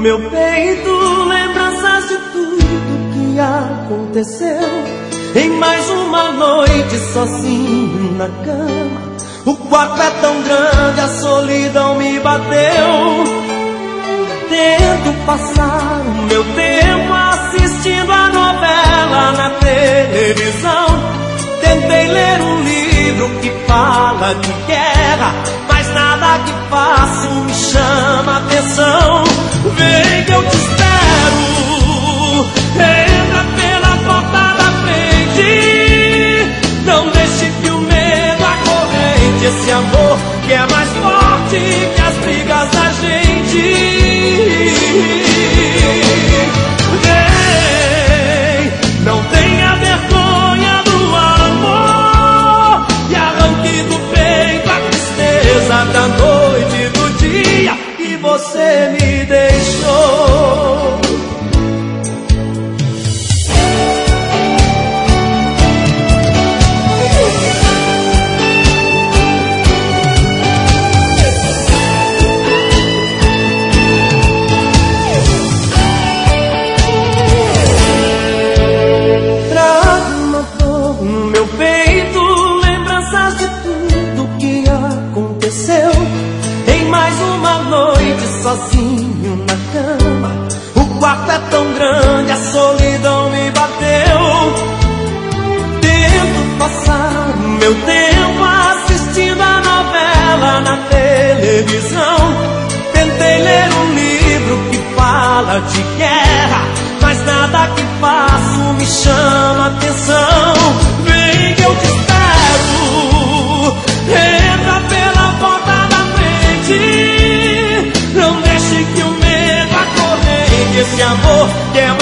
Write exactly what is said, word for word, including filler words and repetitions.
meu peito lembranças de tudo que aconteceu. Em mais uma noite sozinho na cama, o quarto é tão grande, a solidão me bateu. Tento passar o meu tempo assistindo a novela na televisão. Tentei ler um livro que fala de guerra, mas nada que faço me chama atenção. Vem que eu te espero, entra pela porta da frente. Não deixe que o medo acorrente esse amor que é mais forte que as brigas da gente. Vem, não tenha vergonha do amor e arranque do peito a tristeza da noite e do dia que você me deixou. Sozinho na cama, o quarto é tão grande, a solidão me bateu. Tento passar o meu tempo assistindo a novela na televisão. Tentei ler um livro que fala de guerra, mas nada que faço me chama atenção. Vem que eu te espero, entra pela porta da frente. Não deixe que o medo acorrente esse amor que é